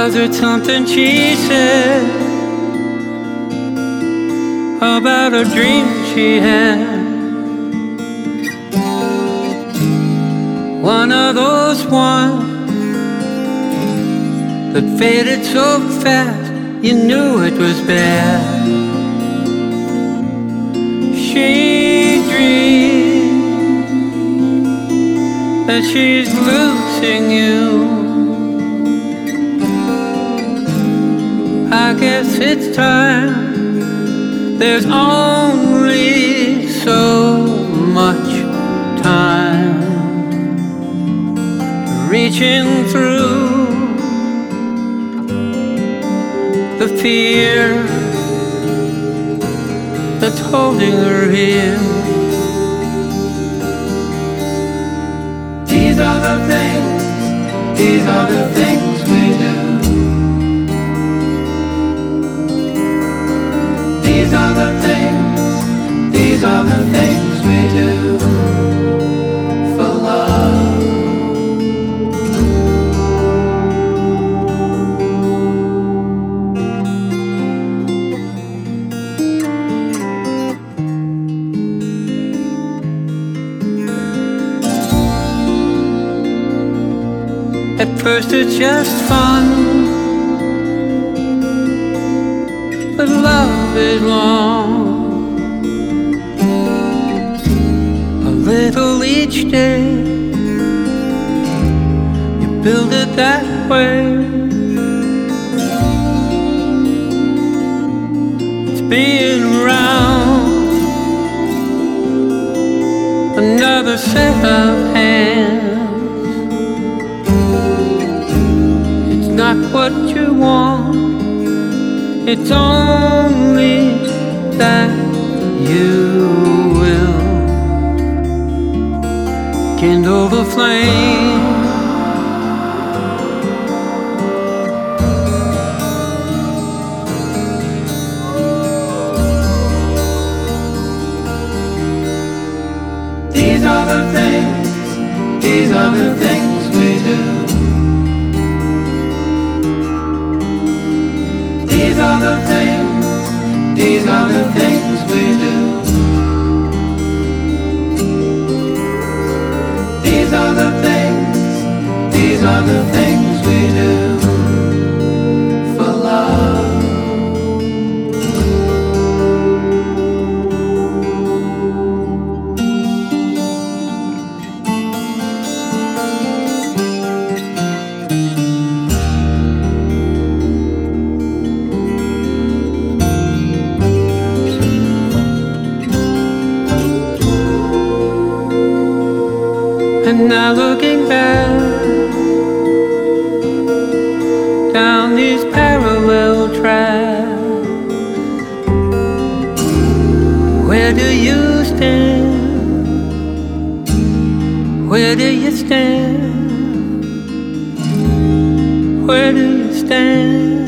Was it something she said about a dream she had? One of those ones that faded so fast you knew it was bad. She dreams that she's losing you. I guess it's time. There's only so much time. Reaching through the fear that's holding her here. These are the things, these are the things we do. These are the things, these are the things we do for love. At first it's just fun, but love is long. A little each day, you build it that way. It's being around another set of hands. It's not what you want, it's only that you will kindle the flame. These are the things, these are the things we do. These are the things, these are the things we do. These are the things, these are the things we do for love. And now looking back down these parallel tracks, where do you stand? Where do you stand? Where do you stand?